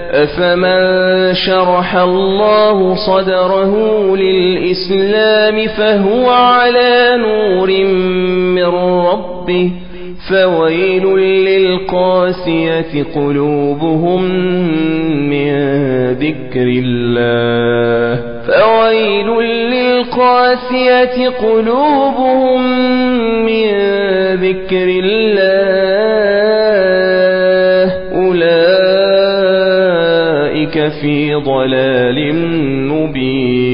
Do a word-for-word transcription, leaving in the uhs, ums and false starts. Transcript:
أفمن شرح الله صدره للإسلام فهو على نور من ربه فويل للقاسية قلوبهم من ذكر الله فويل للقاسية قلوبهم من ذكر الله أولئك في ضلال مبين.